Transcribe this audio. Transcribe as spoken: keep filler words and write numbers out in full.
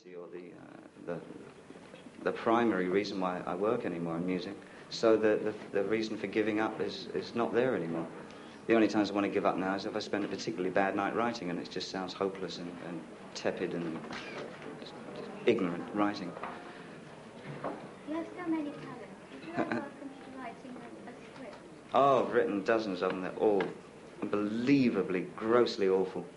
necessity or the, uh, the, the primary reason why I work anymore in music. So the, the, the reason for giving up is, is not there anymore. The only times I want to give up now is if I spend a particularly bad night writing and it just sounds hopeless and, and tepid and just, just ignorant writing. You have so many talents. Would you ever consider writing a, a script? Oh, I've written dozens of them. They're all unbelievably, grossly awful.